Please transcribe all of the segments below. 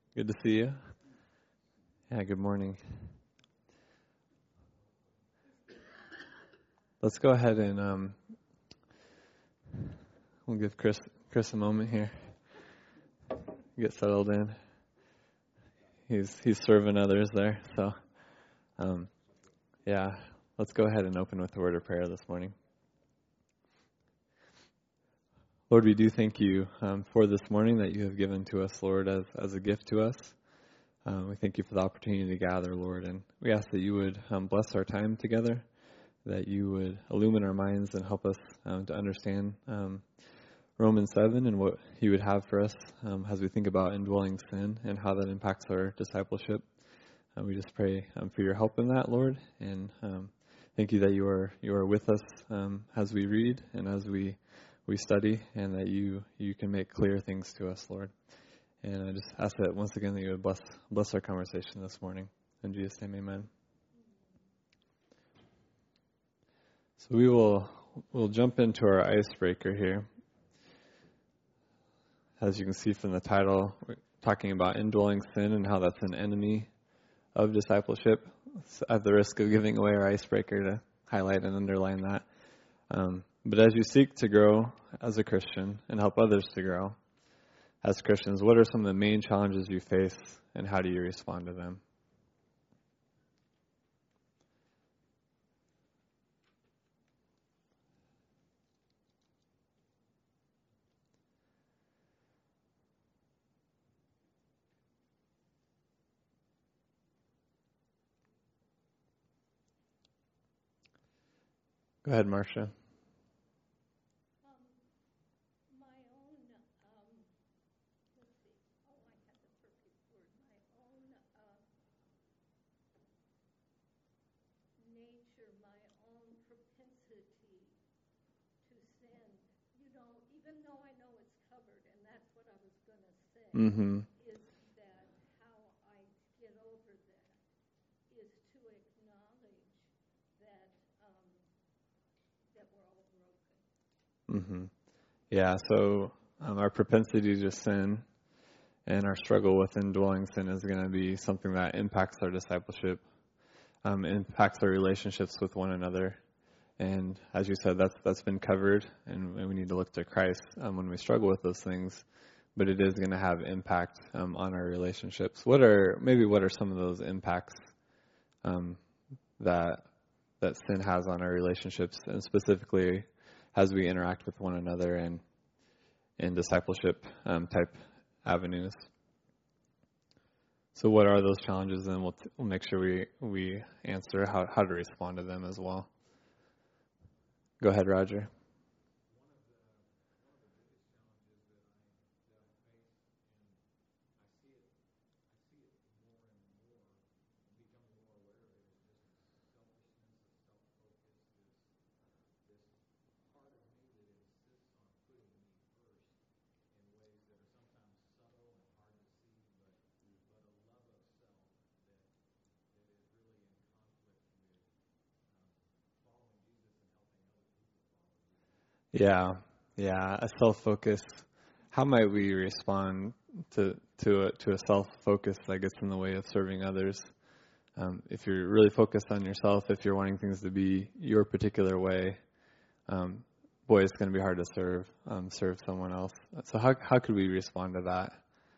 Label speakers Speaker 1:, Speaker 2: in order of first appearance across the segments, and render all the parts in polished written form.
Speaker 1: Good to see you. Yeah, good morning. Let's go ahead and we'll give Chris a moment here. Get settled in. He's serving others there, so yeah. Let's go ahead and open with a word of prayer this morning. Lord, we do thank you for this morning that you have given to us, Lord, as a gift to us. We thank you for the opportunity to gather, Lord, and we ask that you would bless our time together, that you would illumine our minds and help us to understand Romans 7 and what you would have for us as we think about indwelling sin and how that impacts our discipleship. We just pray for your help in that, Lord, and thank you that you are with us as we read and as we study, and that you can make clear things to us, Lord. And I just ask that once again that you would bless our conversation this morning. In Jesus' name, amen. So we'll jump into our icebreaker here. As you can see from the title, we're talking about indwelling sin and how that's an enemy of discipleship. So at the risk of giving away our icebreaker, to highlight and underline that. But as you seek to grow as a Christian and help others to grow as Christians, what are some of the main challenges you face, and how do you respond to them? Go ahead, Marcia.
Speaker 2: Even though I know it's covered, and that's what I was going to say, is that how I get over that is to acknowledge that we're all broken.
Speaker 1: Yeah, so our propensity to sin and our struggle with indwelling sin is going to be something that impacts our discipleship, impacts our relationships with one another. And as you said, that's been covered, and we need to look to Christ when we struggle with those things. But it is going to have impact on our relationships. What are some of those impacts that sin has on our relationships, and specifically as we interact with one another and in discipleship type avenues? So what are those challenges? And we'll make sure we answer how to respond to them as well. Go ahead, Roger. Yeah, a self-focus. How might we respond to a self-focus that gets in the way of serving others? If you're really focused on yourself, if you're wanting things to be your particular way, boy, it's going to be hard to serve someone else. So how could we respond to that?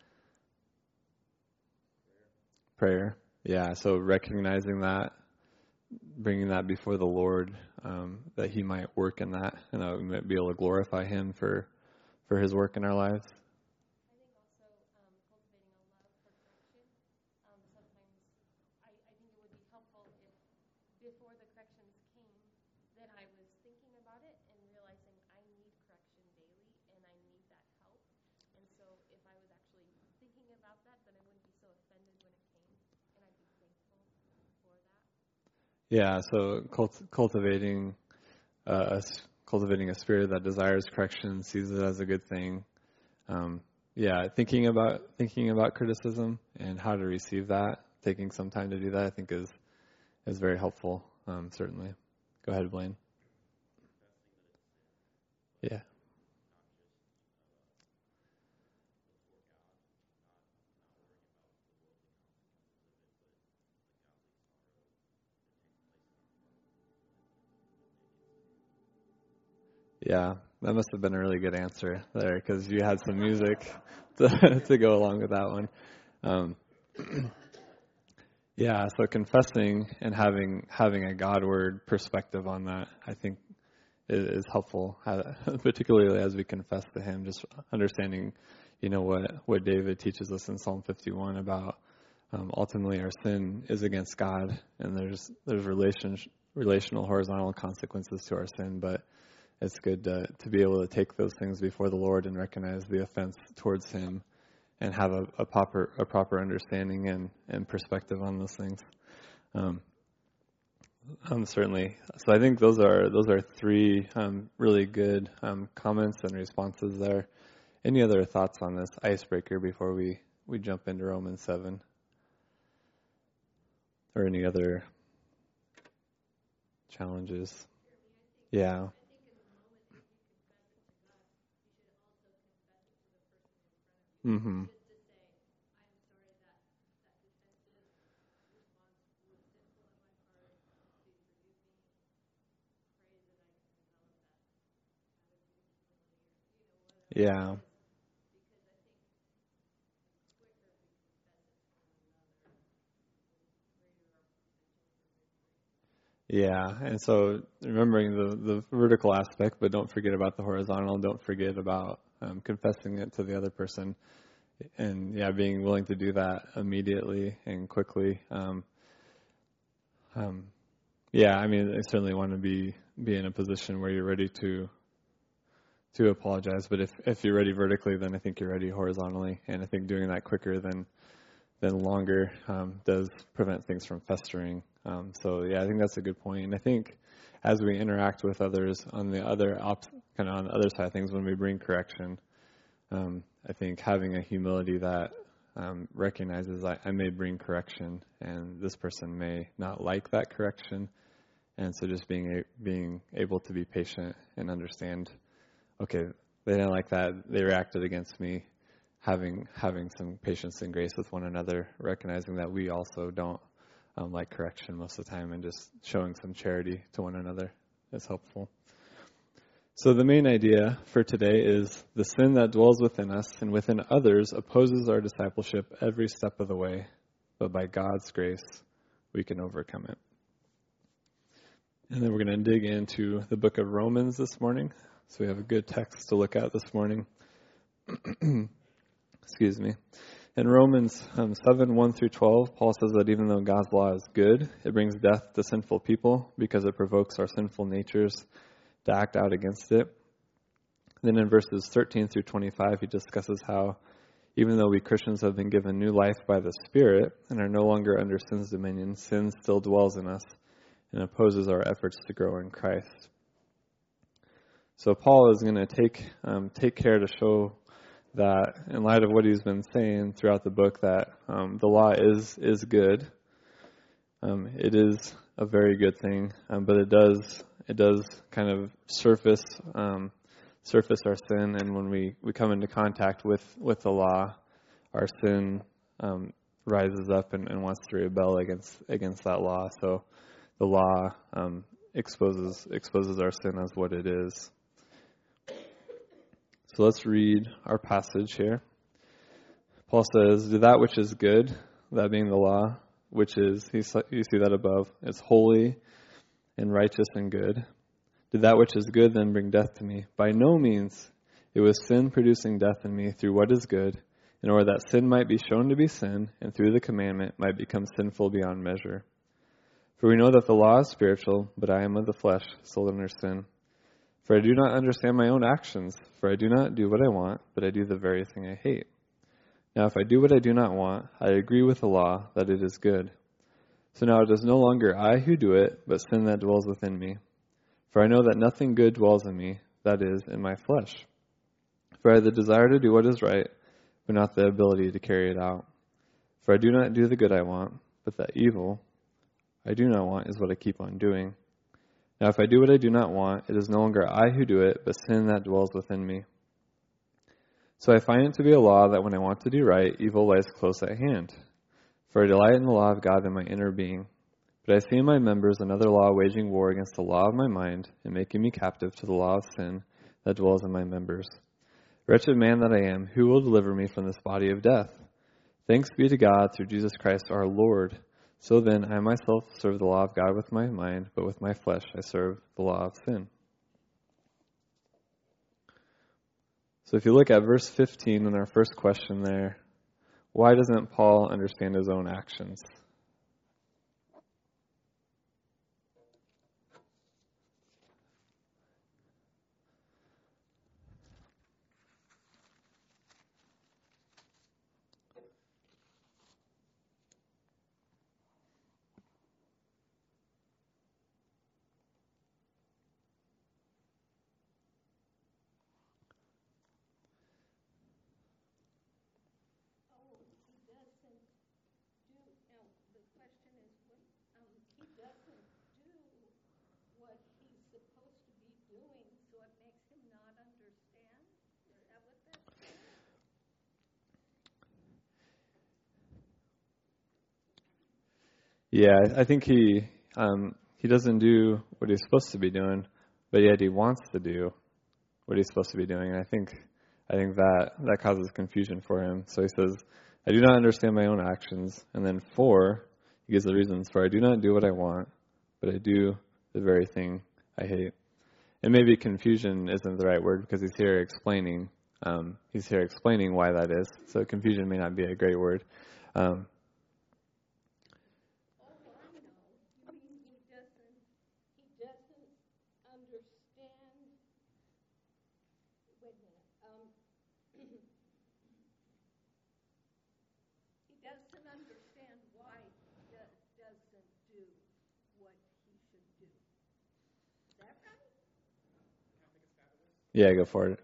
Speaker 1: Prayer. Yeah, so recognizing that, bringing that before the Lord, that He might work in that, and that we might be able to glorify Him for His work in our lives.
Speaker 3: I think also cultivating a love for correction. Sometimes I think it would be helpful if before the corrections came, that I was thinking about it and realizing I need correction daily and I need that help. And so if I was actually thinking about that, then I wouldn't be so offended when it came, and I'd be thankful for that.
Speaker 1: Yeah, so cultivating a spirit that desires correction, sees it as a good thing. Thinking about criticism and how to receive that, taking some time to do that, I think is very helpful. Certainly. Go ahead, Blaine. Yeah. Yeah, that must have been a really good answer there, because you had some music to go along with that one. Yeah, so confessing and having a Godward perspective on that, I think, is helpful, particularly as we confess to Him. Just understanding, what David teaches us in Psalm 51 about ultimately our sin is against God, and there's relational horizontal consequences to our sin, but it's good to be able to take those things before the Lord and recognize the offense towards Him, and have a proper understanding and perspective on those things. Certainly. So I think those are three really good comments and responses there. Any other thoughts on this icebreaker before we jump into Romans 7? Or any other challenges? Yeah. Mm-hmm. Yeah. Yeah, and so remembering the vertical aspect, but don't forget about the horizontal. Don't forget about confessing it to the other person, and being willing to do that immediately and quickly. I certainly want to be in a position where you're ready to apologize. But if you're ready vertically, then I think you're ready horizontally, and I think doing that quicker than longer does prevent things from festering. I think that's a good point. And I think as we interact with others on the other on the other side of things, when we bring correction, I think having a humility that recognizes I may bring correction, and this person may not like that correction, and so just being able to be patient and understand, okay, they didn't like that, they reacted against me. Having some patience and grace with one another, recognizing that we also don't like correction most of the time, and just showing some charity to one another is helpful. So the main idea for today is the sin that dwells within us and within others opposes our discipleship every step of the way, but by God's grace, we can overcome it. And then we're going to dig into the book of Romans this morning. So we have a good text to look at this morning. Excuse me. In Romans 7, 1 through 12, Paul says that even though God's law is good, it brings death to sinful people because it provokes our sinful natures to act out against it. Then in verses 13 through 25, he discusses how even though we Christians have been given new life by the Spirit and are no longer under sin's dominion, sin still dwells in us and opposes our efforts to grow in Christ. So Paul is going to take care to show that in light of what he's been saying throughout the book, that the law is good. It is a very good thing, but it does kind of surface our sin, and when we come into contact with the law, our sin rises up and wants to rebel against that law. So the law exposes our sin as what it is. So let's read our passage here. Paul says, "Do that which is good," that being the law, which is, you see that above, is holy and righteous and good. "Did that which is good then bring death to me? By no means. It was sin producing death in me through what is good, in order that sin might be shown to be sin, and through the commandment might become sinful beyond measure. For we know that the law is spiritual, but I am of the flesh, sold under sin. For I do not understand my own actions, for I do not do what I want, but I do the very thing I hate. Now if I do what I do not want, I agree with the law that it is good. So now it is no longer I who do it, but sin that dwells within me. For I know that nothing good dwells in me, that is, in my flesh. For I have the desire to do what is right, but not the ability to carry it out. For I do not do the good I want, but the evil I do not want is what I keep on doing. Now if I do what I do not want, it is no longer I who do it, but sin that dwells within me. So I find it to be a law that when I want to do right, evil lies close at hand. For I delight in the law of God in my inner being. But I see in my members another law waging war against the law of my mind and making me captive to the law of sin, that dwells in my members. Wretched man that I am, who will deliver me from this body of death? Thanks be to God through Jesus Christ our Lord. So then, I myself serve the law of God with my mind, but with my flesh I serve the law of sin. So if you look at verse 15 in our first question there, why doesn't Paul understand his own actions? Yeah, I think he doesn't do what he's supposed to be doing, but yet he wants to do what he's supposed to be doing. And I think that causes confusion for him. So he says, I do not understand my own actions. And then 4, he gives the reasons for I do not do what I want, but I do the very thing I hate. And maybe confusion isn't the right word because he's here explaining why that is. So confusion may not be a great word. Yeah, go for it.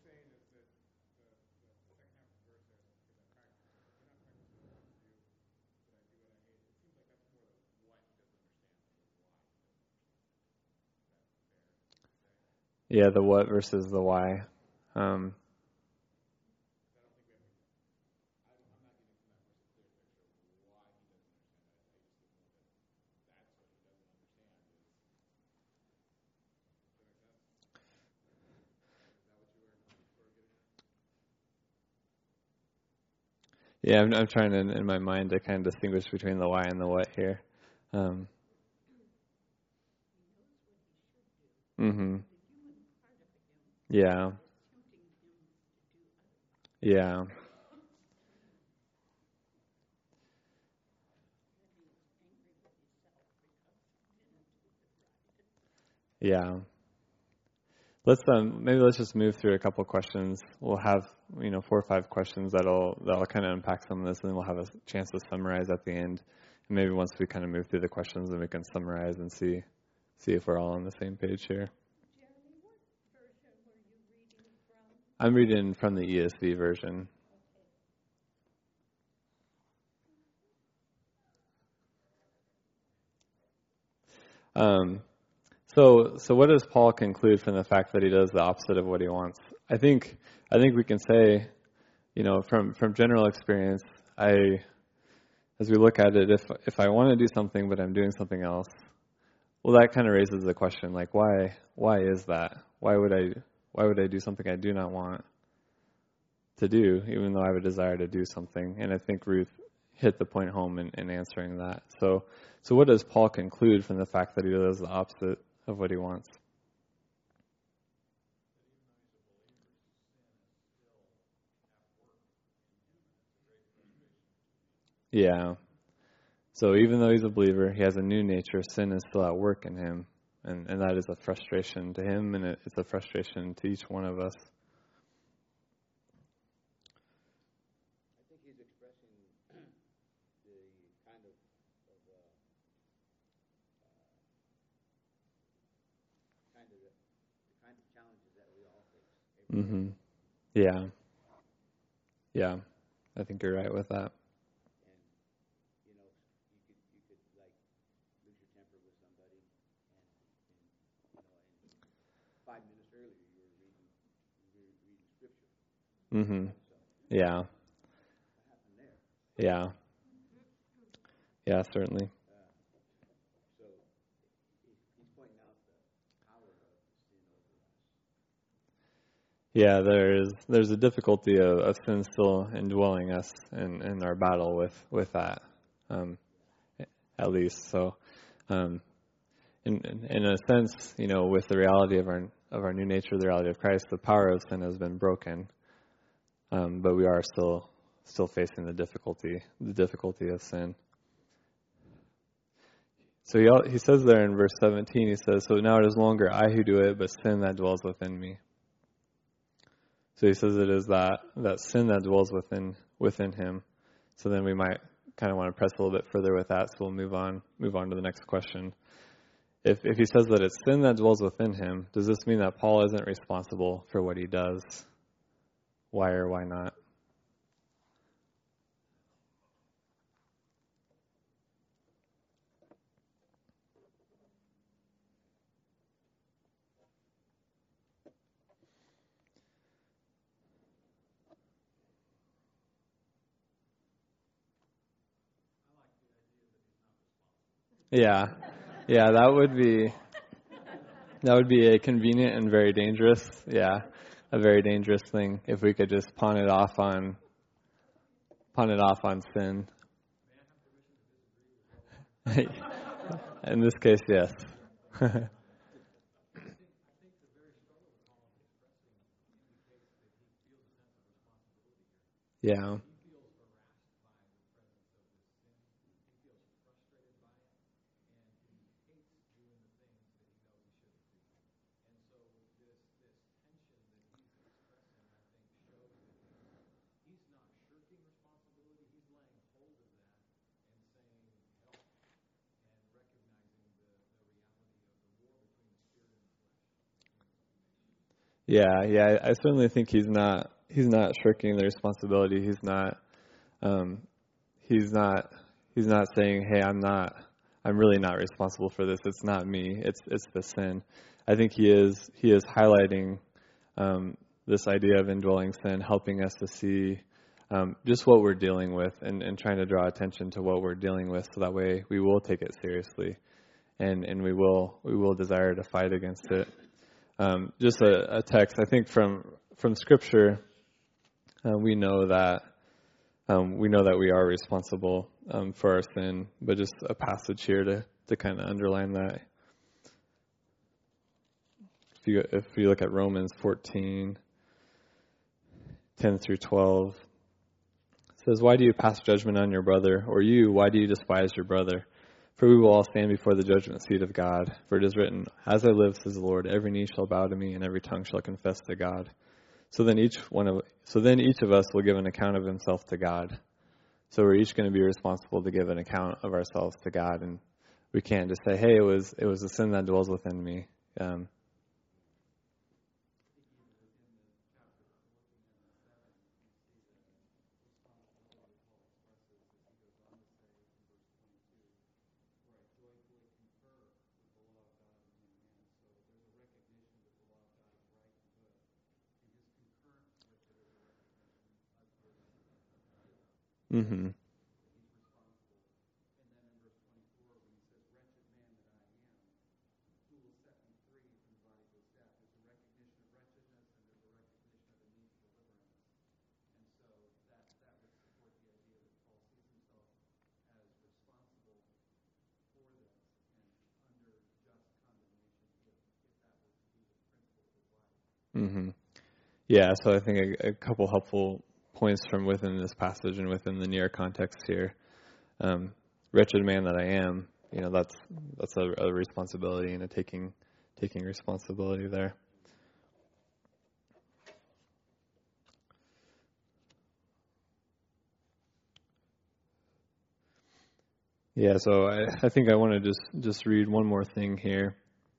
Speaker 1: Yeah, the what versus the why. Yeah, I'm trying to, in my mind, to kind of distinguish between the why and the what here. Yeah. Yeah. Yeah. Let's just move through a couple questions. We'll have 4 or 5 questions that'll kind of unpack some of this, and then we'll have a chance to summarize at the end. And maybe once we kind of move through the questions, then we can summarize and see if we're all on the same page here.
Speaker 2: Jeremy, what version were you reading from?
Speaker 1: I'm reading from the ESV version. So what does Paul conclude from the fact that he does the opposite of what he wants? I think we can say, from general experience, as we look at it, if I want to do something but I'm doing something else, well, that kind of raises the question, like, why is that? Why would I do something I do not want to do, even though I have a desire to do something? And I think Ruth hit the point home in answering that. So what does Paul conclude from the fact that he does the opposite of what he wants? Yeah. So even though he's a believer, he has a new nature. Sin is still at work in him. And that is a frustration to him, and it's a frustration to each one of us.
Speaker 4: I think he's expressing the kind of challenges that we all face.
Speaker 1: Mm-hmm. Yeah. Yeah. I think you're right with that.
Speaker 4: And you could like lose your temper with somebody, and 5 minutes earlier you were reading scripture.
Speaker 1: Mm-hmm. Yeah.
Speaker 4: What happened there?
Speaker 1: Yeah. Yeah, certainly.
Speaker 4: So he's pointing out the power of the sin over us.
Speaker 1: Yeah, there's a difficulty of sin still indwelling us in our battle with that, at least. So, in a sense, with the reality of our new nature, the reality of Christ, the power of sin has been broken, but we are still facing the difficulty of sin. So he says there in verse 17, he says, "So now it is no longer I who do it, but sin that dwells within me." So he says it is that sin that dwells within him. So then we might kind of want to press a little bit further with that. So we'll move on to the next question. If he says that it's sin that dwells within him, does this mean that Paul isn't responsible for what he does? Why or why not? Yeah, that would be a convenient and very dangerous, a very dangerous thing if we could just pawn it off on sin. In this case, yes. Yeah. Yeah, I certainly think he's not shirking the responsibility. He's not saying, "Hey, I'm really not responsible for this. It's not me. It's the sin." I think he is highlighting this idea of indwelling sin, helping us to see just what we're dealing with and trying to draw attention to what we're dealing with, so that way we will take it seriously and we will desire to fight against it. Just a text, I think from Scripture, we know that we are responsible for our sin, but just a passage here to kind of underline that. If you look at Romans 14, 10 through 12, it says, "Why do you pass judgment on your brother? Or you, why do you despise your brother? For we will all stand before the judgment seat of God. For it is written, 'As I live, says the Lord, every knee shall bow to me, and every tongue shall confess to God.' So then each of us will give an account of himself to God." So we're each going to be responsible to give an account of ourselves to God, and we can't just say, "Hey, it was a sin that dwells within me." Mm-hmm. Mm-hmm. Yeah, so I think a couple helpful points from within this passage and within the near context here. Wretched man that I am, that's a responsibility and a taking responsibility there. Yeah, so I think I want to just read one more thing here.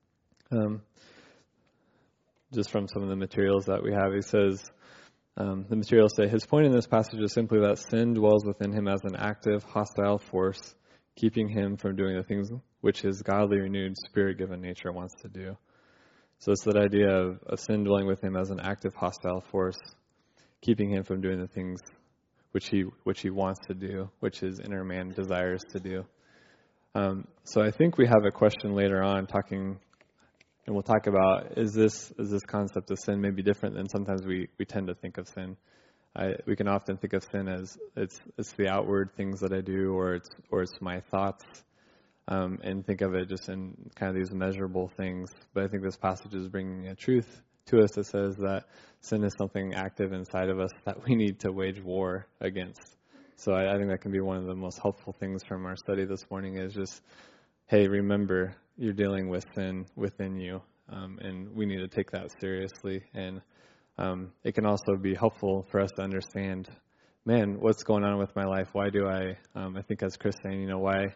Speaker 1: Just from some of the materials that we have. He says, the materials say, his point in this passage is simply that sin dwells within him as an active, hostile force, keeping him from doing the things which his godly, renewed, spirit-given nature wants to do. So it's that idea of sin dwelling with him as an active, hostile force, keeping him from doing the things which he wants to do, which his inner man desires to do. So I think we have a question later on talking we'll talk about, is this concept of sin maybe different than sometimes we tend to think of sin. We can often think of sin as it's the outward things that I do, or it's my thoughts, and think of it just in kind of these measurable things. But I think this passage is bringing a truth to us that says that sin is something active inside of us that we need to wage war against. So I think that can be one of the most helpful things from our study this morning is just, hey, remember, you're dealing with sin within you, and we need to take that seriously. And it can also be helpful for us to understand, man, what's going on with my life? Why do I think as Chris saying, why,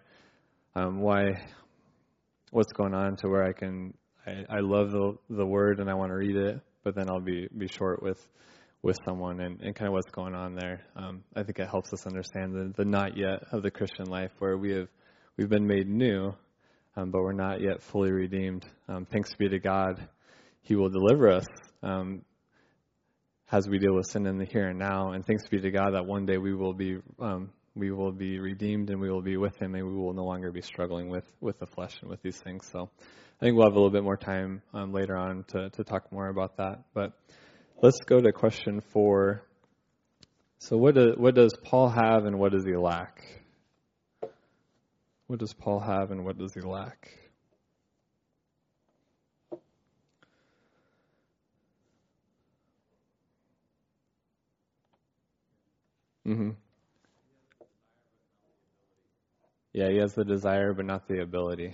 Speaker 1: what's going on to where I love the word and I want to read it, but then I'll be short with someone and kind of what's going on there. I think it helps us understand the not yet of the Christian life, where we've been made new, but we're not yet fully redeemed. Thanks be to God, He will deliver us as we deal with sin in the here and now. And thanks be to God that one day we will be redeemed and we will be with Him, and we will no longer be struggling with the flesh and with these things. So I think we'll have a little bit more time later on to talk more about that. But let's go to question 4. So what does Paul have and what does he lack? What does Paul have and what does he lack? Mm-hmm. Yeah, he has the desire but not the ability.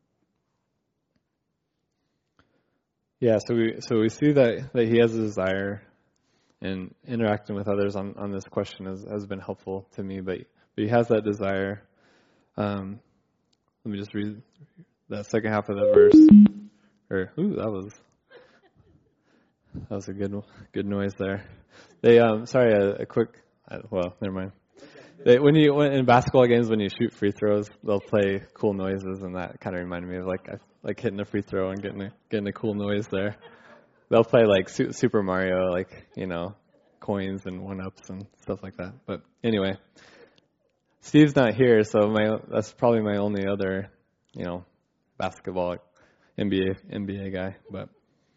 Speaker 1: Yeah, so we see that he has a desire, and interacting with others on this question has been helpful to me, but he has that desire. Let me just read that second half of the verse. That was a good noise there. They a quick. Well, never mind. When in basketball games, when you shoot free throws, they'll play cool noises, and that kind of reminded me of like hitting a free throw and getting a cool noise there. They'll play like Super Mario, coins and 1-ups and stuff like that. But anyway, Steve's not here, so that's probably my only other, basketball NBA guy. But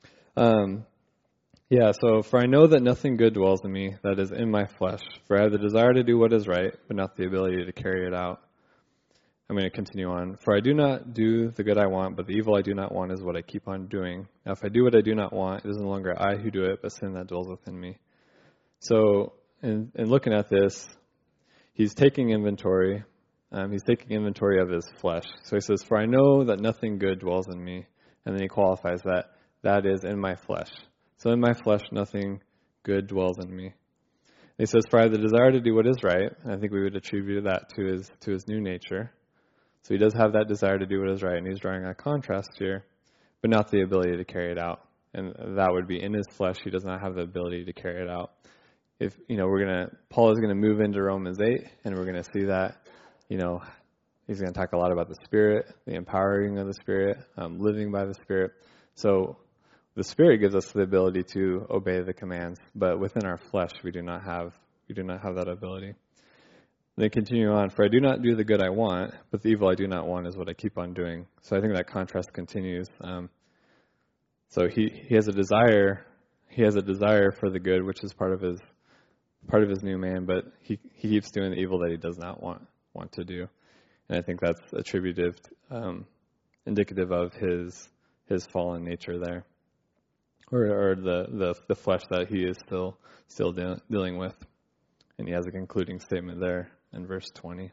Speaker 1: yeah, so for I know that nothing good dwells in me, that is in my flesh. For I have the desire to do what is right, but not the ability to carry it out. I'm going to continue on. For I do not do the good I want, but the evil I do not want is what I keep on doing. Now if I do what I do not want, it is no longer I who do it, but sin that dwells within me. So in looking at this, he's taking inventory. He's taking inventory of his flesh. So he says, for I know that nothing good dwells in me. And then he qualifies that is in my flesh. So in my flesh, nothing good dwells in me. And he says, for I have the desire to do what is right. And I think we would attribute that to his new nature. So he does have that desire to do what is right, and he's drawing a contrast here, but not the ability to carry it out. And that would be in his flesh. He does not have the ability to carry it out. If Paul is going to move into Romans 8, and we're going to see that, he's going to talk a lot about the Spirit, the empowering of the Spirit, living by the Spirit. So the Spirit gives us the ability to obey the commands, but within our flesh, we do not have that ability. They continue on, for I do not do the good I want, but the evil I do not want is what I keep on doing. So I think that contrast continues. So he has a desire. He has a desire for the good, which is part of his new man, but he keeps doing the evil that he does not want to do. And I think that's indicative of his fallen nature there, or the flesh that he is still dealing with. And he has a concluding statement there in verse 20.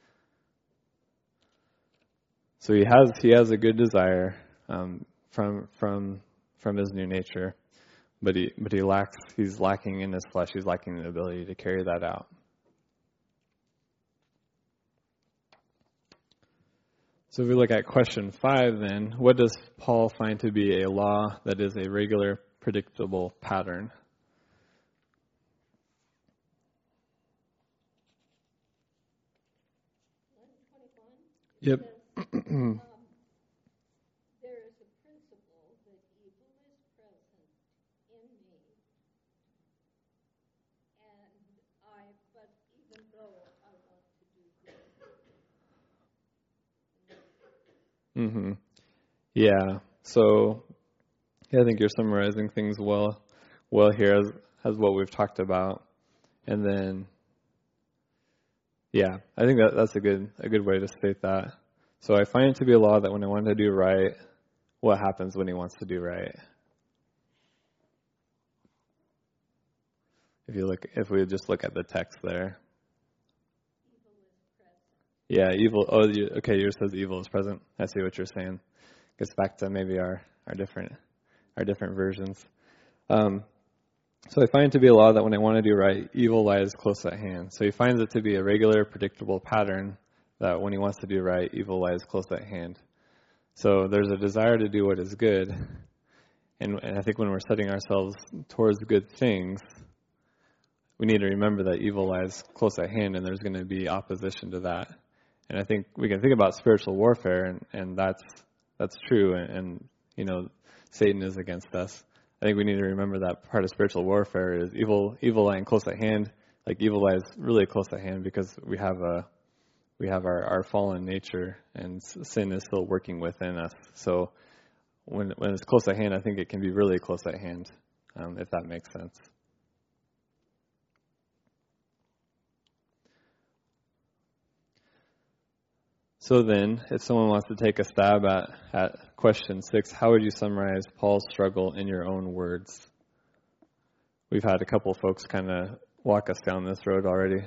Speaker 1: So he has a good desire from his new nature, but he's lacking in his flesh. He's lacking the ability to carry that out. So if we look at question 5, then, what does Paul find to be a law that is a regular, predictable pattern? Yep.
Speaker 2: There is a principle that evil is present in me, but even though I want to do good.
Speaker 1: Yeah. So, yeah, I think you're summarizing things well here as what we've talked about. And then, yeah, I think that's a good way to state that. So I find it to be a law that when I want to do right, what happens when he wants to do right? If we just look at the text there. Yeah, evil. Oh, okay. Yours says evil is present. I see what you're saying. Gets back to maybe our different versions. So I find it to be a law that when I want to do right, evil lies close at hand. So he finds it to be a regular, predictable pattern that when he wants to do right, evil lies close at hand. So there's a desire to do what is good, and I think when we're setting ourselves towards good things, we need to remember that evil lies close at hand, and there's going to be opposition to that. And I think we can think about spiritual warfare, and that's true, and Satan is against us. I think we need to remember that part of spiritual warfare is evil lying close at hand. Like evil lies really close at hand because we have our fallen nature, and sin is still working within us. So when it's close at hand, I think it can be really close at hand, if that makes sense. So then, if someone wants to take a stab at question 6, how would you summarize Paul's struggle in your own words? We've had a couple folks kind of walk us down this road already.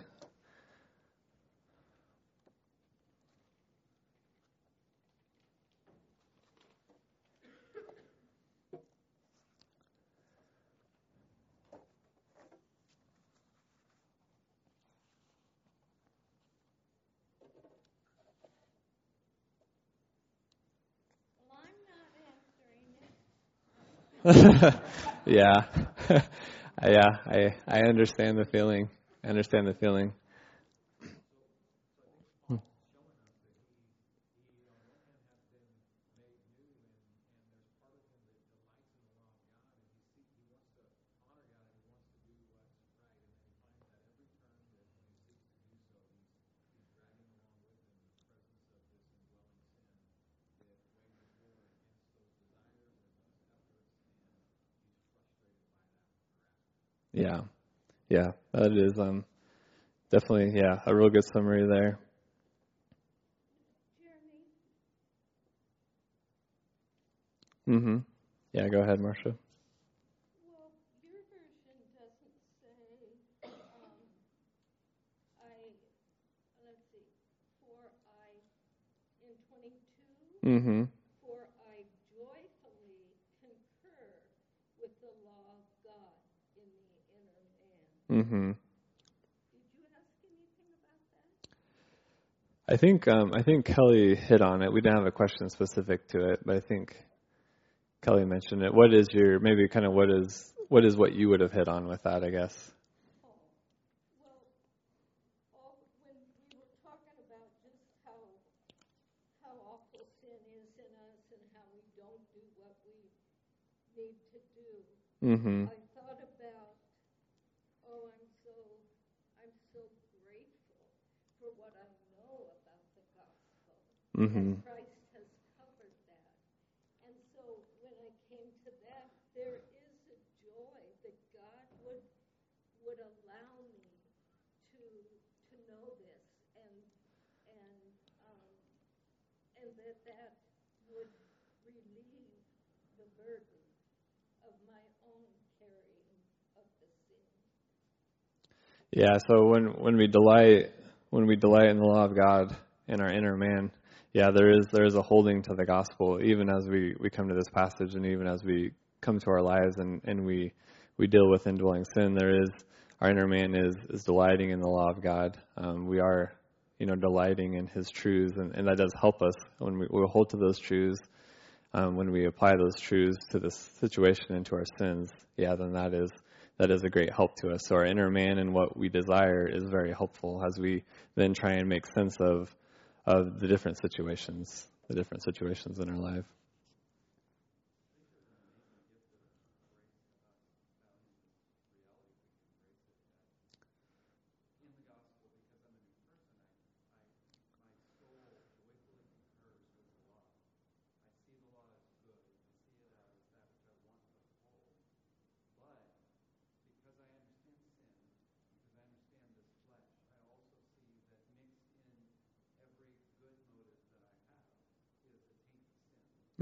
Speaker 1: Yeah. I understand the feeling. Yeah, that is definitely a real good summary there.
Speaker 2: Jeremy?
Speaker 1: Yeah, go ahead, Marcia.
Speaker 2: Well, your version doesn't say, in 22, for I joyfully concur with the law of God in the inner man. Did you ask anything about that?
Speaker 1: I think Kelly hit on it. We didn't have a question specific to it, but I think Kelly mentioned it. What is what you would have hit on with that, I guess?
Speaker 2: When we were talking about just how awful sin is in us and how we don't do what we need to do, I thought about, I'm so grateful for what I know about the gospel. And Christ has covered that. And so when I came to that, there is a joy that God would allow me to know this, and that would relieve the burden of my own carrying of the sin.
Speaker 1: Yeah, so when we delight in the law of God in our inner man, there is a holding to the gospel, even as we come to this passage, and even as we come to our lives and we deal with indwelling sin. Our inner man is delighting in the law of God. We are delighting in His truths, and that does help us when we hold to those truths. When we apply those truths to this situation and to our sins, then that is a great help to us. So our inner man and what we desire is very helpful as we then try and make sense of the different situations in our life.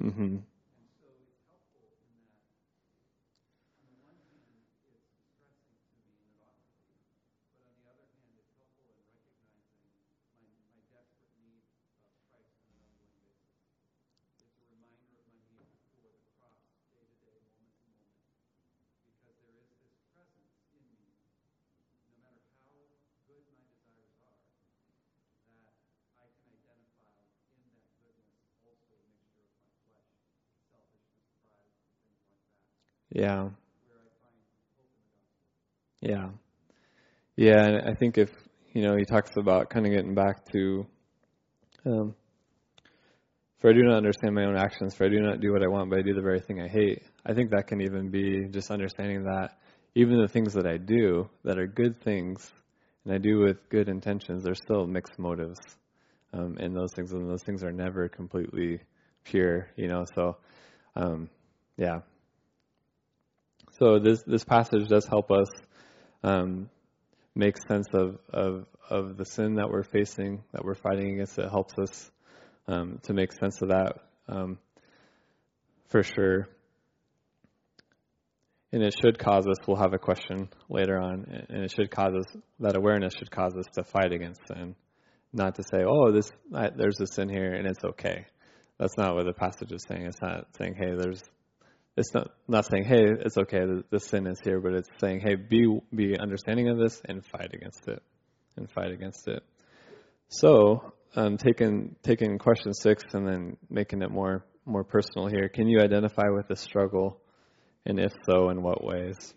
Speaker 1: Mm-hmm. Yeah. Yeah. Yeah, and I think if, he talks about kind of getting back to, for I do not understand my own actions, for I do not do what I want, but I do the very thing I hate. I think that can even be just understanding that even the things that I do that are good things, and I do with good intentions, there's still mixed motives in those things, and those things are never completely pure, so, yeah. So this passage does help us make sense of the sin that we're facing, that we're fighting against. It helps us to make sense of that for sure. And it should cause us, we'll have a question later on, and it should cause us, that awareness should cause us to fight against sin. Not to say, there's a sin here and it's okay. That's not what the passage is saying. It's not saying, hey, it's not saying, hey, it's okay, the sin is here, but it's saying, hey, be understanding of this and fight against it. So, taking question 6 and then making it more personal here. Can you identify with the struggle, and if so, in what ways?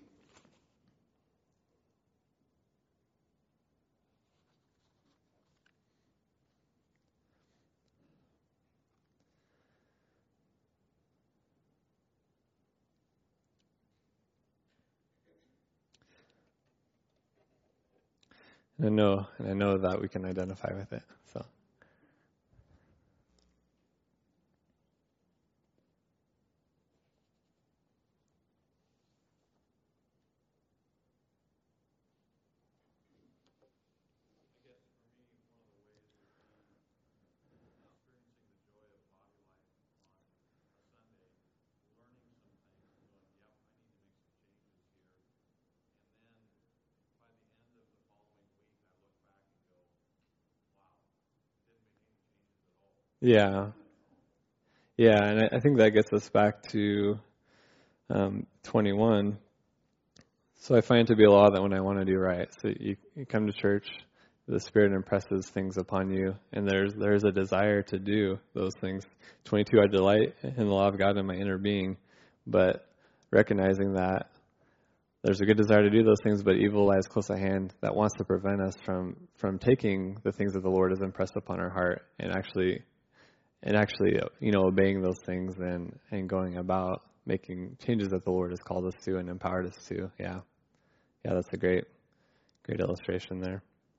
Speaker 1: And I know that we can identify with it. So. Yeah. Yeah, and I think that gets us back to 21. So I find it to be a law that when I want to do right. So you come to church, the Spirit impresses things upon you, and there's a desire to do those things. 22, I delight in the law of God in my inner being, but recognizing that there's a good desire to do those things, but evil lies close at hand that wants to prevent us from taking the things that the Lord has impressed upon our heart and actually obeying those things and going about making changes that the Lord has called us to and empowered us to. Yeah, that's a great illustration there.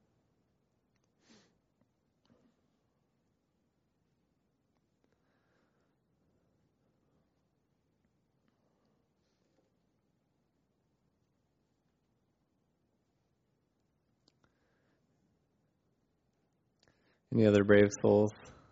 Speaker 1: Any other brave souls?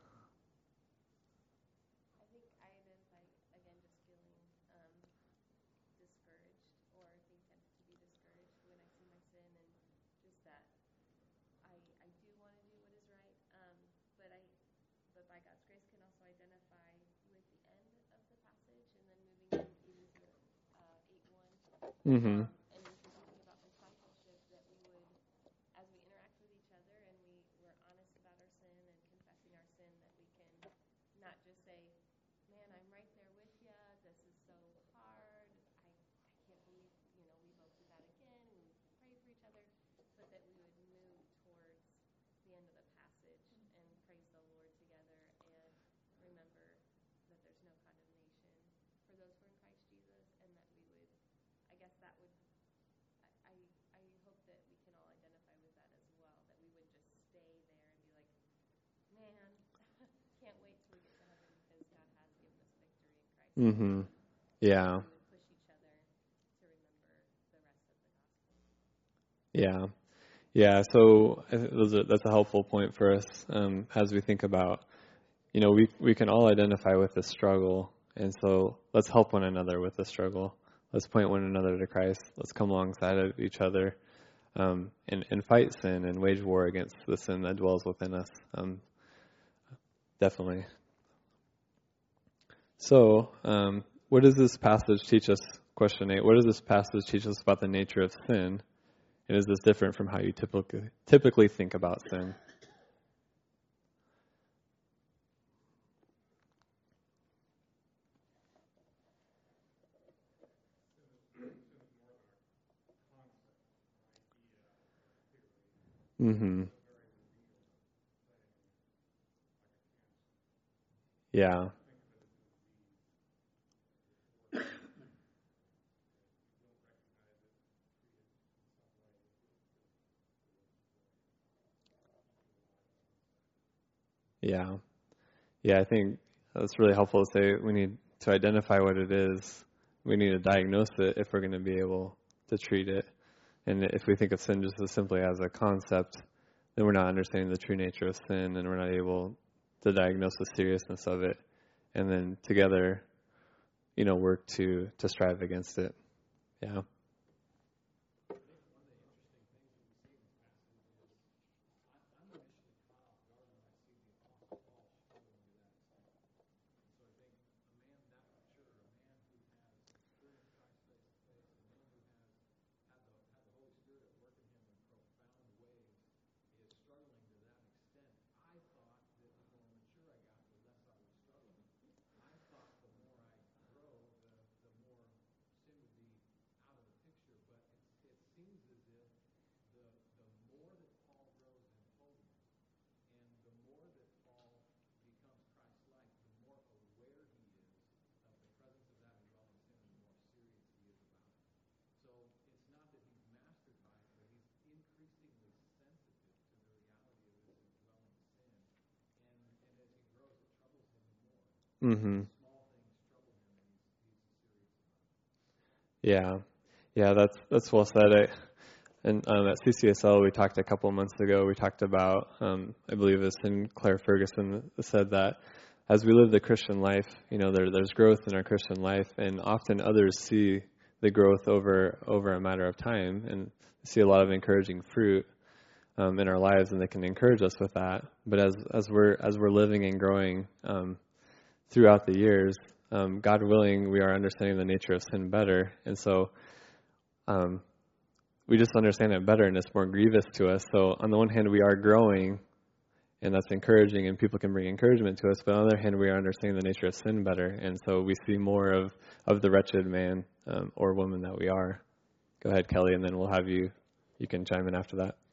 Speaker 3: I think I identify, again, just feeling discouraged or being tempted to be discouraged when I see my sin, and just that I do want to do what is right, but by God's grace can also identify with the end of the passage and then moving even to 8:1.
Speaker 1: Mm-hmm.
Speaker 3: And even thinking about discipleship, that we would, as we interact with each other and we're honest about our sin and confessing our sin, that we can not just say, man, I'm right there with you, this is so hard, I can't believe, we both did that again, and we pray for each other, but that we would move towards the end of the passage and praise the Lord together and remember that there's no condemnation for those who are in Christ Jesus, and that we would, I guess that would, I hope that we can all identify with that as well, that we wouldn't just stay there and be like, man, can't wait till we get to heaven because God has given us victory in Christ.
Speaker 1: Mm-hmm. Yeah.
Speaker 3: We would push each other to remember the rest of the gospel.
Speaker 1: Yeah. Yeah, so that's a helpful point for us as we think about, we can all identify with the struggle, and so let's help one another with the struggle. Let's point one another to Christ. Let's come alongside of each other, and fight sin and wage war against the sin that dwells within us. Definitely. So, what does this passage teach us? Question 8. What does this passage teach us about the nature of sin? And is this different from how you typically think about sin? Mm-hmm. Yeah. Yeah. Yeah, I think that's really helpful to say we need to identify what it is. We need to diagnose it if we're going to be able to treat it. And if we think of sin just as simply as a concept, then we're not understanding the true nature of sin, and we're not able to diagnose the seriousness of it. And then together, work to strive against it. Yeah. Mm-hmm. Yeah. Yeah, that's well said. And at CCSL, we talked a couple months ago, we talked about, I believe it was Sinclair Ferguson said that as we live the Christian life, there's growth in our Christian life, and often others see the growth over a matter of time and see a lot of encouraging fruit in our lives, and they can encourage us with that. But as we're living and growing throughout the years, God willing, we are understanding the nature of sin better, and so we just understand it better, and it's more grievous to us. So on the one hand, we are growing, and that's encouraging, and people can bring encouragement to us. But on the other hand, we are understanding the nature of sin better, and so we see more of the wretched man or woman that we are. Go ahead, Kelly, and then we'll have you can chime in after that.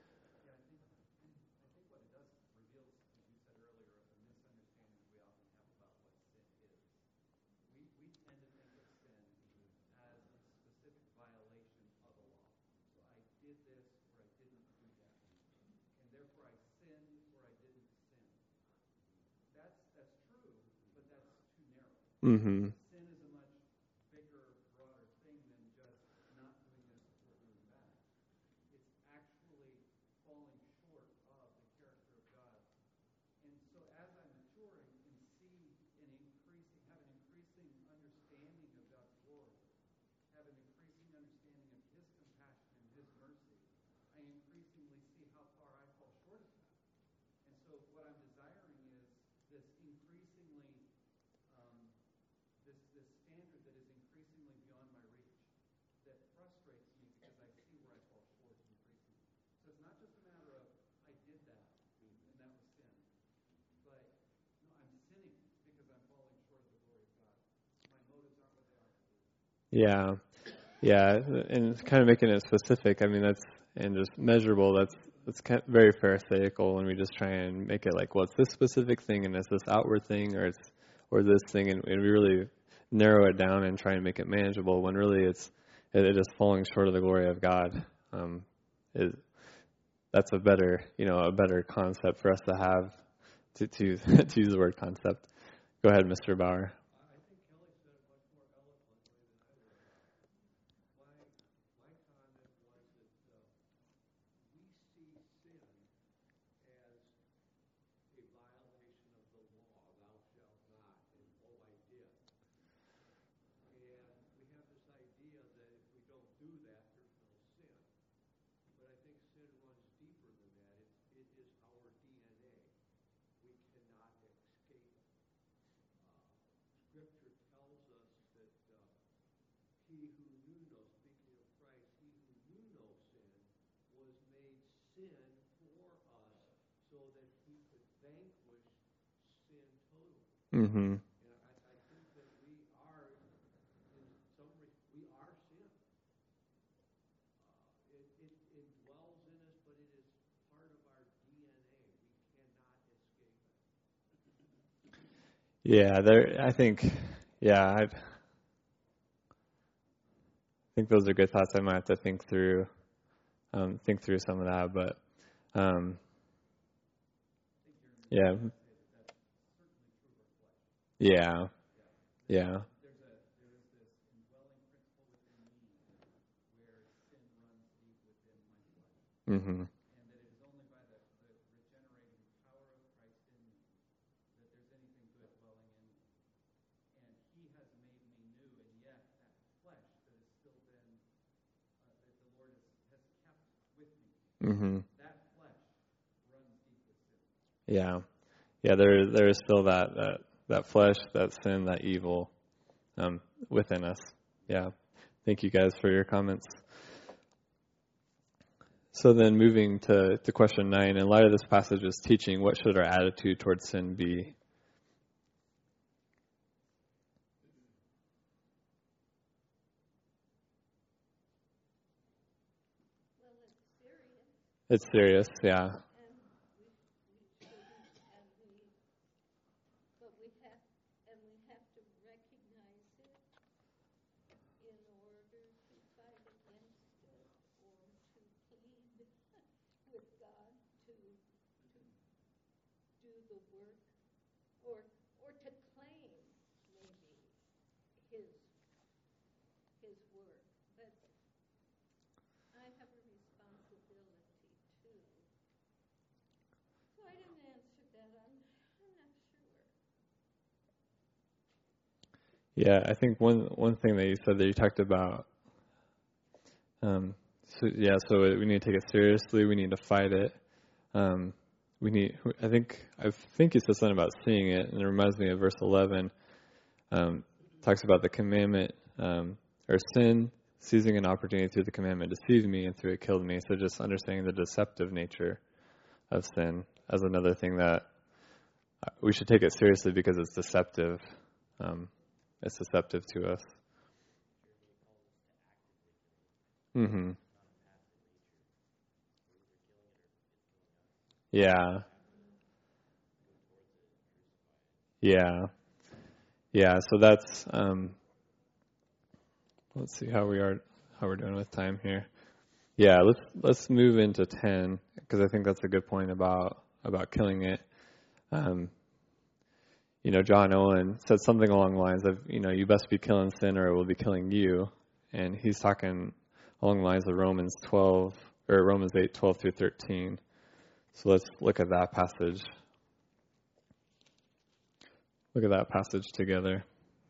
Speaker 1: Mm-hmm. Yeah, and kind of making it specific. I mean, and just measurable. That's kind of very pharisaical when we just try and make it like, well, it's this specific thing, and it's this outward thing, or this thing, and we really narrow it down and try and make it manageable. When really it is falling short of the glory of God. That's a better concept for us to have to use the word concept. Go ahead, Mr. Bauer.
Speaker 5: is our DNA. We cannot escape it. Scripture tells us that he who knew no, speaking of Christ, he who knew no sin was made sin for us so that he could vanquish sin totally.
Speaker 1: Mm-hmm.
Speaker 5: And I think that we are, in some way, we are sin. It dwells in us, but it is part of our DNA. We cannot escape it.
Speaker 1: Yeah, I think those are good thoughts. I might have to think through some of that, but yeah. Yeah. Yeah.
Speaker 4: There is this indwelling principle within me where sin runs deep within my flesh.
Speaker 1: Mm-hmm.
Speaker 4: And that it is only by the regenerating power of Christ in me that there's anything good dwelling in me. And he has made me new, and yet that flesh that has still been, that the Lord has kept with me,
Speaker 1: Mm-hmm.
Speaker 4: that flesh runs deep with sin.
Speaker 1: Yeah. Yeah, there is still that flesh, that sin, that evil within us. Yeah. Thank you guys for your comments. So then moving to question 9, in light of this passage's teaching, what should our attitude towards sin be?
Speaker 2: Well, it's serious,
Speaker 1: It's serious, yeah.
Speaker 2: and we shouldn't, but we have to recognize it in order to fight against it, or to plead with God to do the work, or to claim maybe his work. But I have a responsibility too. So I didn't answer that. I'm not sure.
Speaker 1: Yeah, I think one thing that you said that you talked about, so we need to take it seriously. We need to fight it. I think you said something about seeing it, and it reminds me of verse 11. Talks about the commandment, or sin, seizing an opportunity through the commandment deceived me, and through it killed me. So just understanding the deceptive nature of sin as another thing that we should take it seriously because it's deceptive. It's deceptive to us. Mm-hmm. Yeah. Yeah. Yeah. So that's, let's see how we're doing with time here. Yeah. Let's move into 10, because I think that's a good point about killing it. John Owen said something along the lines of, you best be killing sin or it will be killing you. And he's talking along the lines of Romans 8, 12 through 13. So let's look at that passage. Look at that passage together.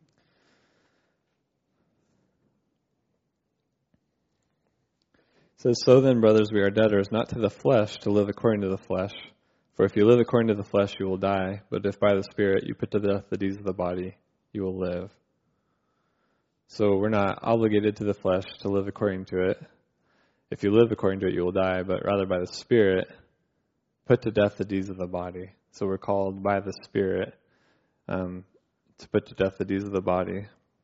Speaker 1: It says, so then, brothers, we are debtors, not to the flesh, to live according to the flesh. For if you live according to the flesh, you will die. But if by the Spirit you put to death the deeds of the body, you will live. So we're not obligated to the flesh to live according to it. If you live according to it, you will die. But rather by the Spirit, put to death the deeds of the body. So we're called by the Spirit to put to death the deeds of the body.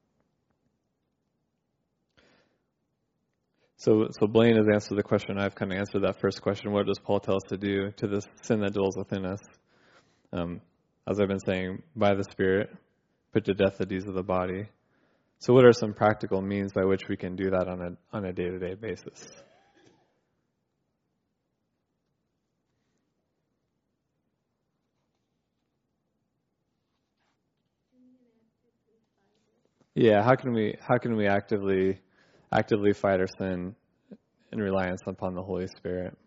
Speaker 1: So Blaine has answered the question. I've kind of answered that first question. What does Paul tell us to do to this sin that dwells within us? As I've been saying, by the Spirit, put to death the deeds of the body. So what are some practical means by which we can do that on a day-to-day basis? Yeah, how can we actively fight our sin in reliance upon the Holy Spirit?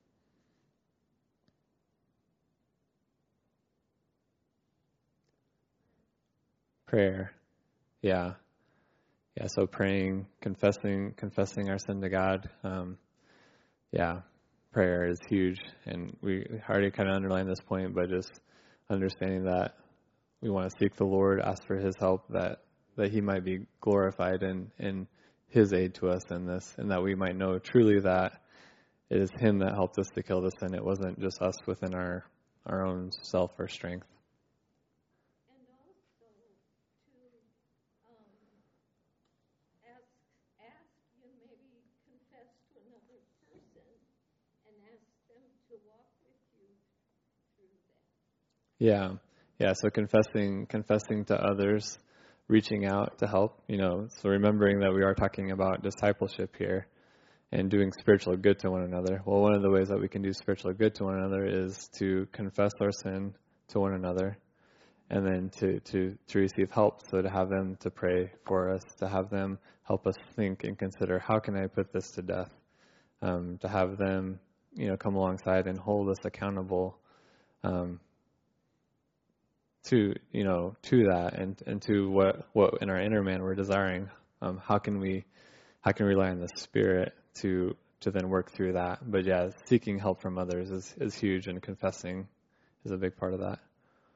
Speaker 1: Prayer. Yeah. So praying, confessing our sin to God. prayer is huge. And we already kind of underlined this point, but just understanding that we want to seek the Lord, ask for his help, that he might be glorified in his aid to us in this, and that we might know truly that it is him that helped us to kill the sin. It wasn't just us within our own self or strength.
Speaker 2: And also to ask you maybe confess to another person and ask them to walk with you through that.
Speaker 1: Yeah. So confessing to others, reaching out to help, so remembering that we are talking about discipleship here and doing spiritual good to one another. Well, one of the ways that we can do spiritual good to one another is to confess our sin to one another, and then to receive help. So to have them to pray for us, to have them help us think and consider, how can I put this to death? To have them, come alongside and hold us accountable to that and to what in our inner man we're desiring. How can we rely on the Spirit to then work through that? But yeah, seeking help from others is huge, and confessing is a big part of that.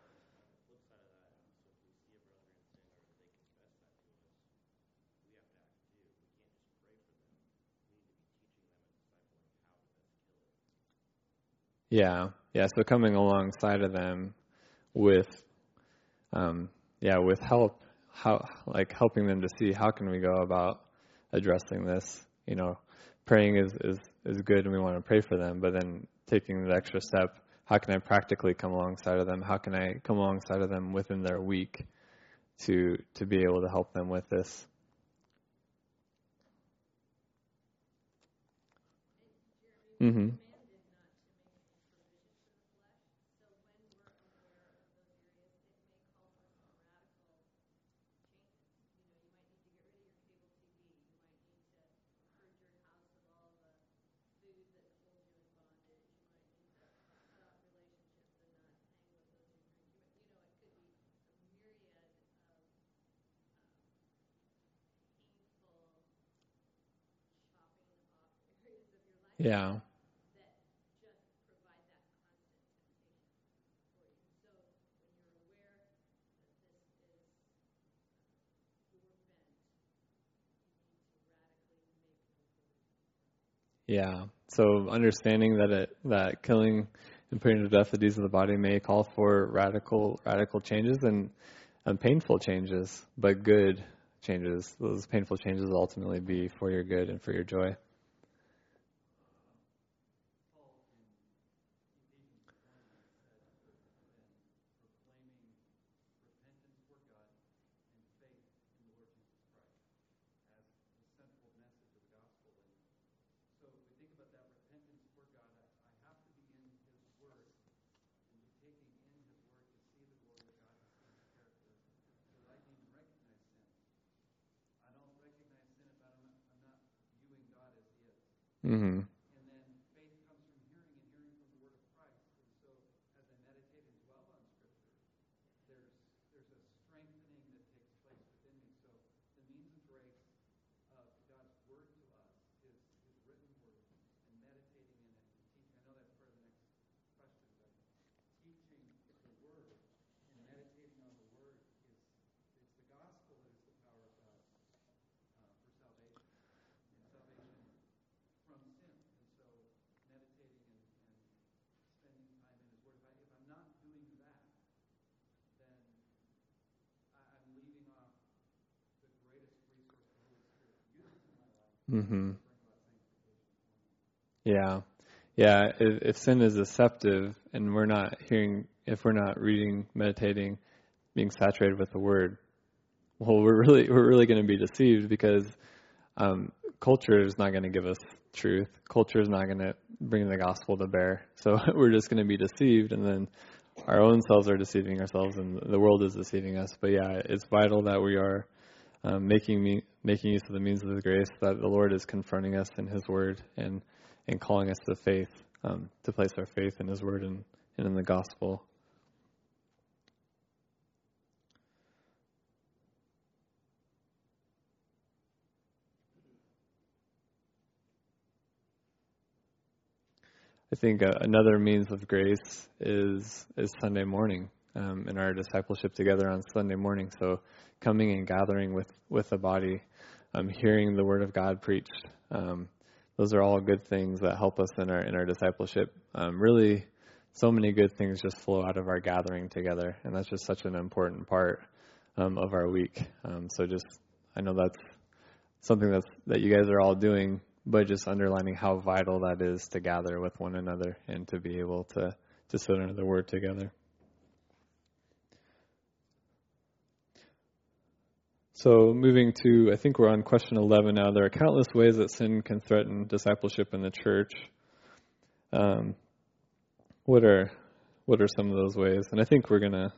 Speaker 1: Yeah. So coming alongside of them with help, helping them to see, how can we go about addressing this? Praying is good, and we want to pray for them, but then taking the extra step, how can I practically come alongside of them? How can I come alongside of them within their week to be able to help them with this? Mm-hmm. Yeah. Yeah. So understanding that killing and putting to death the deeds of the body may call for radical changes and painful changes, but good changes. Those painful changes will ultimately be for your good and for your joy. Mm-hmm.
Speaker 4: And then faith comes from hearing, and hearing from the word of Christ. And so as I meditate and dwell on Scripture, there's a strengthening that takes place within me. So the means of grace of God's word to us is his written word, and meditating in it and teaching. I know that's part of the next question, but teaching the word and meditating on the word it's the gospel that is the power of God for salvation. And salvation from sin. And so meditating and spending time in his word. If I'm not doing that, then I'm leaving off the greatest resource the Holy Spirit uses in my life to bring about sanctification.
Speaker 1: Yeah. If sin is deceptive and if we're not reading, meditating, being saturated with the word, well, we're really going to be deceived, because culture is not going to give us truth. Culture is not going to bring the gospel to bear. So we're just going to be deceived, and then our own selves are deceiving ourselves, and the world is deceiving us. But yeah, it's vital that we are making use of the means of His grace, that the Lord is confronting us in His Word and calling us to faith, to place our faith in His Word and in the gospel. I think another means of grace is Sunday morning, in our discipleship together on Sunday morning. So coming and gathering with the body, hearing the Word of God preached. Those are all good things that help us in our discipleship. Really, so many good things just flow out of our gathering together, and that's just such an important part of our week. I know that's something that you guys are all doing, but just underlining how vital that is to gather with one another and to be able to sit under the Word together. So moving to, I think we're on question 11 now. There are countless ways that sin can threaten discipleship in the church. What are some of those ways? And I think we're gonna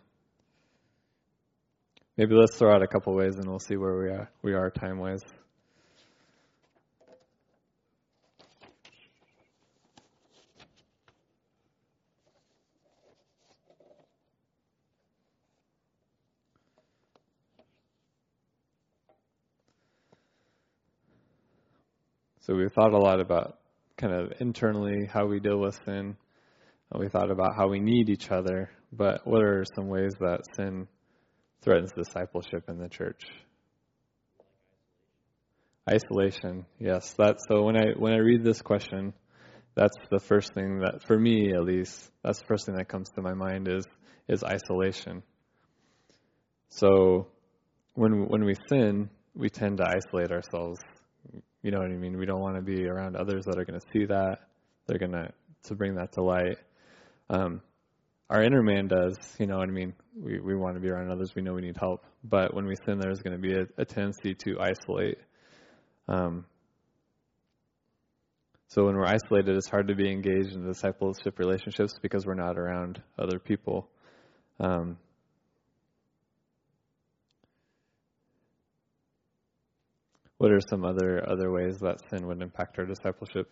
Speaker 1: maybe let's throw out a couple ways, and we'll see where we are time wise. So we've thought a lot about kind of internally how we deal with sin. We thought about how we need each other, but what are some ways that sin threatens discipleship in the church? Isolation, yes. So when I read this question, that's the first thing that, for me at least, that's the first thing that comes to my mind is isolation. So when we sin, we tend to isolate ourselves. You know what I mean? We don't want to be around others that are going to see that. They're going to bring that to light. Our inner man does, you know what I mean? We want to be around others. We know we need help. But when we sin, there's going to be a tendency to isolate. So when we're isolated, it's hard to be engaged in discipleship relationships because we're not around other people. What are some other ways that sin would impact our discipleship?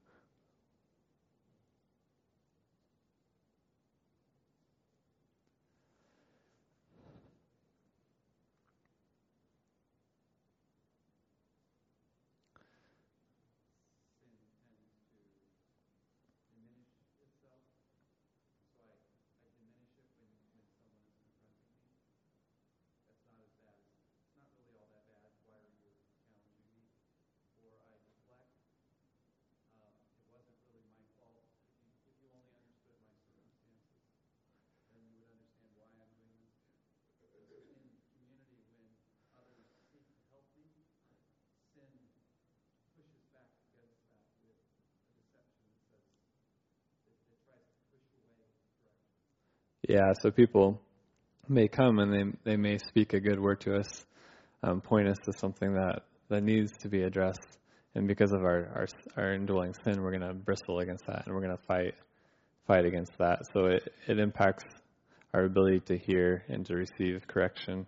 Speaker 1: Yeah, so people may come and they may speak a good word to us, point us to something that needs to be addressed. And because of our indwelling sin, we're going to bristle against that, and we're going to fight against that. So it impacts our ability to hear and to receive correction.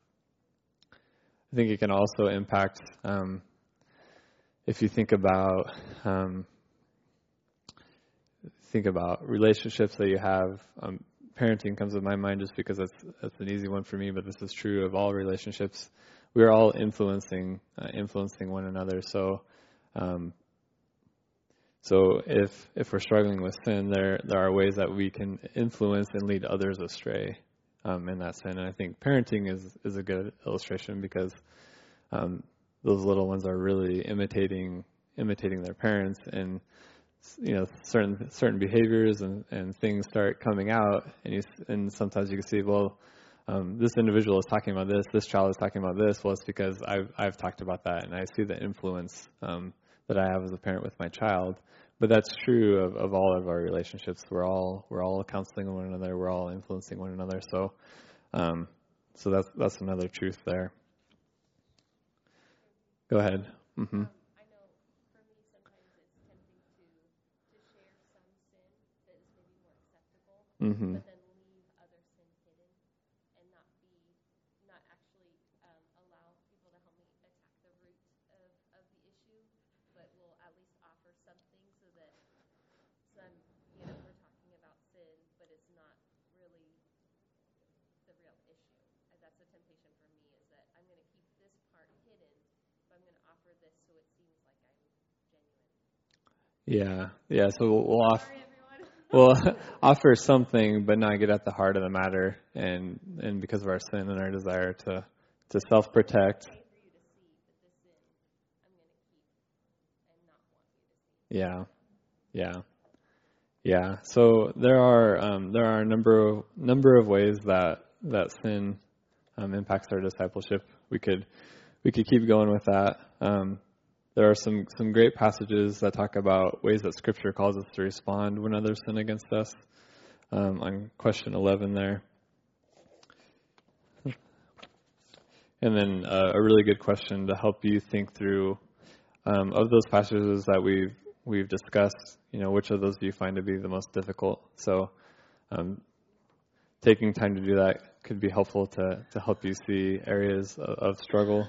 Speaker 1: I think it can also impact, if you think about relationships that you have. Parenting comes to my mind just because that's an easy one for me, but this is true of all relationships. We are all influencing one another. So if we're struggling with sin, there are ways that we can influence and lead others astray in that sin. And I think parenting is a good illustration because those little ones are really imitating their parents, and certain behaviors and things start coming out, and sometimes you can see, well, this individual is talking about this child is talking about this. Well, it's because I've talked about that, and I see the influence that I have as a parent with my child. But that's true of all of our relationships. We're all counseling one another. We're all influencing one another. So that's another truth there. Go ahead. Mm-hmm.
Speaker 3: I know for me sometimes it's tempting to share some sin that is maybe more acceptable,
Speaker 1: Mm-hmm.
Speaker 3: but then leave other sin hidden and not actually allow people to help me attack the root of the issue, but will at least offer something so that we're talking about sin, but it's not really the real issue. And that's a temptation for me, is that I'm going to keep this part hidden, but I'm going to offer this so it seems like I'm genuine.
Speaker 1: Yeah. So we'll offer.
Speaker 3: Sorry, everyone.
Speaker 1: We'll offer something, but not get at the heart of the matter, and because of our sin and our desire to self-protect.
Speaker 3: Pray for you to see, but this sin I'm going to keep and not want you to see.
Speaker 1: Yeah. So there are a number of ways that sin impacts our discipleship. We could keep going with that. There are some great passages that talk about ways that Scripture calls us to respond when others sin against us. On question 11 there. And then a really good question to help you think through of those passages that we've discussed, which of those do you find to be the most difficult? So taking time to do that could be helpful to help you see areas of struggle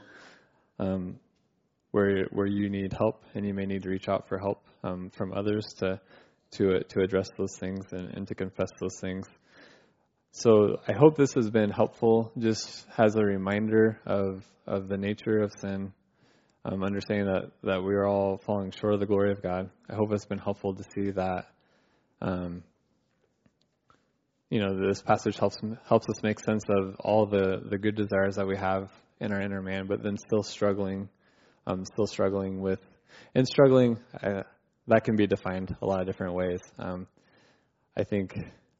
Speaker 1: where you need help, and you may need to reach out for help from others to address those things and to confess those things. So I hope this has been helpful, just as a reminder of the nature of sin, understanding that we are all falling short of the glory of God. I hope it's been helpful to see that, this passage helps us make sense of all the good desires that we have in our inner man, but then still struggling with, and struggling, that can be defined a lot of different ways. I think,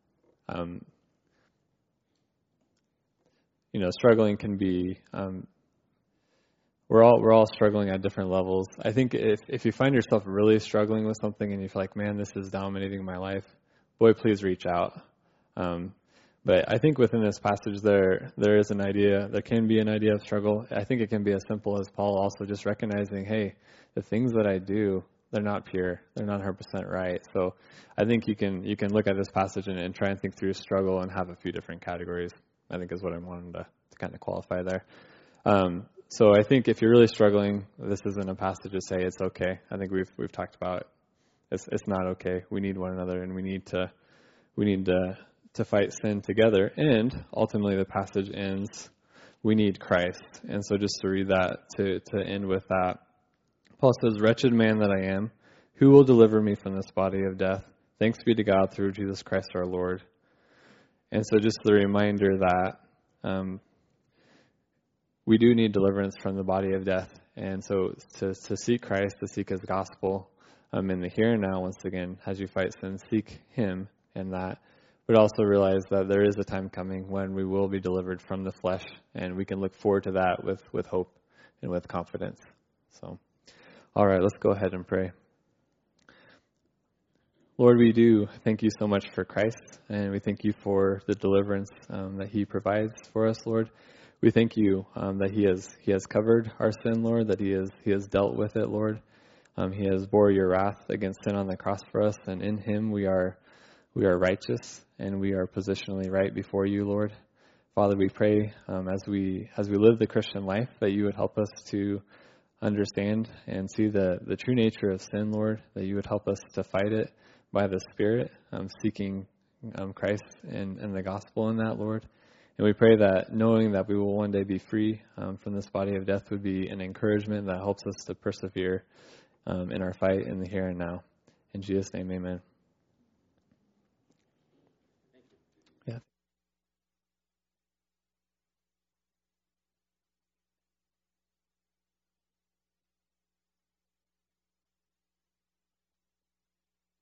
Speaker 1: struggling can be, we're all struggling at different levels. I think if you find yourself really struggling with something and you feel like, man, this is dominating my life, boy, please reach out. But I think within this passage there is an idea, there can be an idea of struggle. I think it can be as simple as Paul also just recognizing, hey, the things that I do, they're not pure, they're not 100% right. So I think you can look at this passage and try and think through struggle and have a few different categories, I think is what I wanted to kind of qualify there. So I think if you're really struggling, this isn't a passage to say it's okay. I think we've talked about it's not okay. We need one another, and we need to fight sin together. And ultimately the passage ends, we need Christ. And so just to read that, to end with that, Paul says, "Wretched man that I am, who will deliver me from this body of death? Thanks be to God through Jesus Christ our Lord." And so just the reminder that we do need deliverance from the body of death. And so to seek Christ, to seek his gospel in the here and now, once again, as you fight sin, seek him in that. But also realize that there is a time coming when we will be delivered from the flesh, and we can look forward to that with hope and with confidence. So, all right, let's go ahead and pray. Lord, we do thank you so much for Christ, and we thank you for the deliverance that he provides for us, Lord. We thank you that he has covered our sin, Lord, that he has dealt with it, Lord. He has bore your wrath against sin on the cross for us, and in him we are righteous, and we are positionally right before you, Lord. Father, we pray as we live the Christian life that you would help us to understand and see the true nature of sin, Lord, that you would help us to fight it by the Spirit, seeking Christ and the gospel in that, Lord. And we pray that knowing that we will one day be free from this body of death would be an encouragement that helps us to persevere in our fight in the here and now. In Jesus' name, amen.